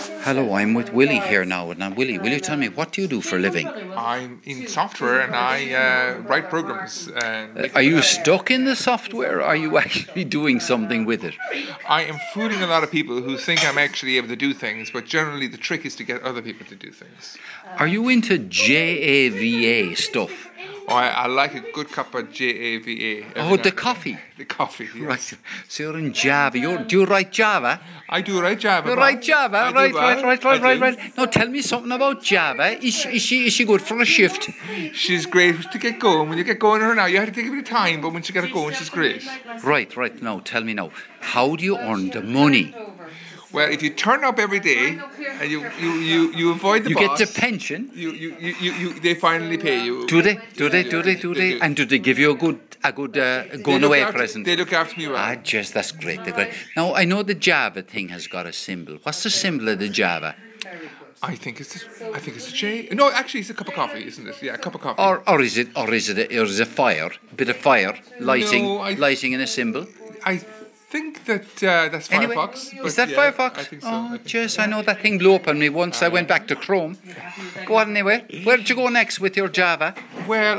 Hello, I'm with Willie here now. Now, Willie, will you tell me, what do you do for a living? I'm in software and I write programs. Are you stuck in the software, or are you actually doing something with it? I am fooling a lot of people who think I'm actually able to do things, but generally the trick is to get other people to do things. Are you into JAVA stuff? Oh, I like a good cup of JAVA. Oh, the coffee. The coffee, yes. Right. So you're in Java. Do you write Java? I do write Java. You write Java? Right. I Now tell me something about Java. Is she good for a shift? She's great to get going. When you get going her now, you have to take a bit of time, but when she gets going, she's great. Right. Now tell me now. How do you earn the money? Well, if you turn up every day and you avoid the You boss, get the pension. they finally pay you. Do they? And do they give you a good going away present? They look after me well. That's great. Now I know the Java thing has got a symbol. What's the symbol of the Java? I think it's a J. No, actually, it's a cup of coffee, isn't it? Yeah, a cup of coffee. Or is it a fire? A bit of fire lighting in a symbol. I think that's Anyway, Firefox. Is that yeah, Firefox? I think so. I know that thing blew up on me once. I went back to Chrome. Go on anyway. Where did you go next with your Java? Well,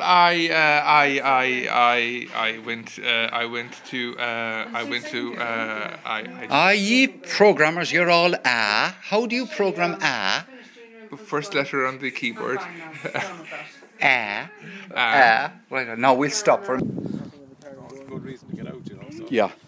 Ye programmers, you're all A. How do you program A? First letter on the keyboard. A. Right. Now we'll stop for. Good reason to get out, so. Yeah.